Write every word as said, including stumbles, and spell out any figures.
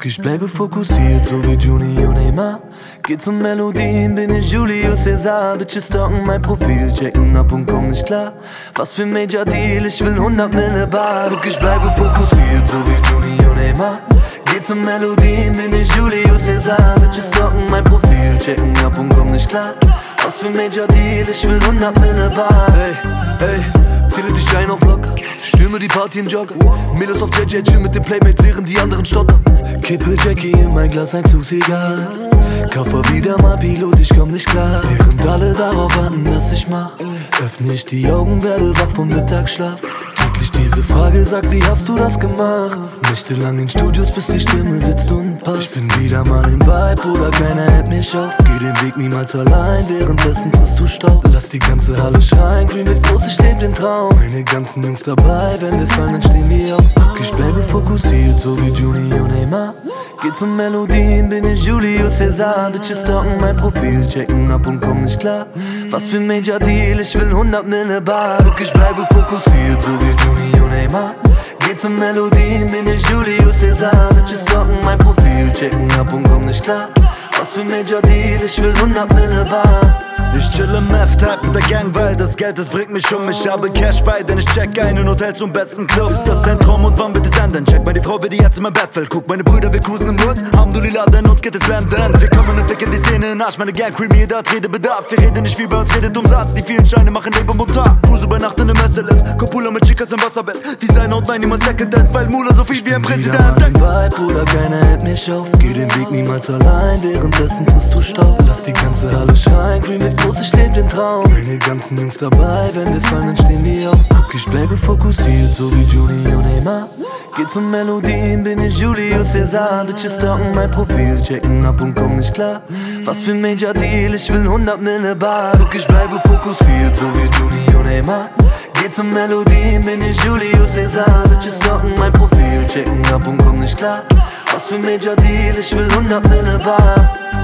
Ich bleibe fokussiert, so wie Junior Neymar. Geht's um Melodien, bin ich Julius Caesar. Bitches stalken mein Profil, checken ab und komm nicht klar. Was für Major Deal, ich will hundert Mille Bar. Guck, ich bleibe fokussiert, so wie Junior Neymar. Geht's um Melodien, bin ich Julius Caesar. Bitches stalken mein Profil, checken ab und komm nicht klar. Was für Major Deal, ich will hundert Mille Bar. Hey, hey, zähle dich ein auf locker, stürme die Party im Jogger. Mädels auf Jet Jet, chill mit dem Playmate, während die anderen stottern. Kippe Jackie in mein Glas, ein Zugsigar. Koffer wieder mal Pilot, ich komm nicht klar. Während alle darauf warten, was ich mach, öffne ich die Augen, werde wach vom Mittagsschlaf. Täglich diese Frage, sag, wie hast du das gemacht? Nächtelang in Studios, bis die Stimme sitzt und passt. Ich bin wieder mal im Vibe, oder keiner hält mich auf. Geh den Weg niemals allein, währenddessen frisst du Staub. Lass die ganze Halle schreien, Green wird groß, ich leb den Traum. Meine ganzen Jungs dabei, wenn wir fallen, dann stehen wir auf. Ich bleibe fokussiert, so wie Junior Neymar. Geht's um Melodien, bin ich Julius Caesar. Bitches stalken mein Profil, checken ab und komm nicht klar. Was für Major Deal, ich will hundert Mille Bar. Guck, ich bleibe fokussiert, so wie Junior Neymar. Geht's um Melodien, bin ich Julius Caesar. Bitches stalken mein Profil, checken ab und komm nicht klar. Was für Major Deal, ich will hundert Mille Bar. Ich chill im F-Type mit der Gang, weil das Geld, das bringt mich um. Ich habe Cash bei, denn ich check ein in Hotel zum besten Club. Ist das ein Traum und wann wird es enden? Check mal die Frau, wie die jetzt in mein Bett fällt. Guck, meine Brüder, wir cruisen im Woods. Alhamdulillah, denn uns geht es blendend. Wir kommen und wickeln die Szene in Arsch. Meine Gang, creamy, da hat Redebedarf. Wir reden nicht viel, bei uns redet Umsatz. Die vielen Scheine machen Leben und Tag. Cruise über Nacht in einem Mercedes. Copula mit Chicas im Wasserbett. Designer und nein, niemals Secondhand. Weil Mula so viel wie ein Präsident. Vibe, Bruder, keiner hält mich auf. Geh den Weg niemals allein, währenddessen frisst du Staub. Lass die ganze Halle schreien, Green wird groß, ich leb den Traum. Meine ganzen Jungs dabei, wenn wir fallen, dann stehen wir auf. Guck, ich bleibe fokussiert, so wie Junior Neymar. Geht's um Melodien, bin ich Julius Caesar. Bitches stalken mein Profil, checken ab und komm nicht klar. Was für Major Deal, ich will hundert Mille Bar. Guck, ich bleibe fokussiert, so wie Junior Neymar. Geht's um Melodien, bin ich Julius Caesar. Bitches stalken mein Profil, checken ab und komm nicht klar. Was für Major Deal, ich will hundert Mille Bar.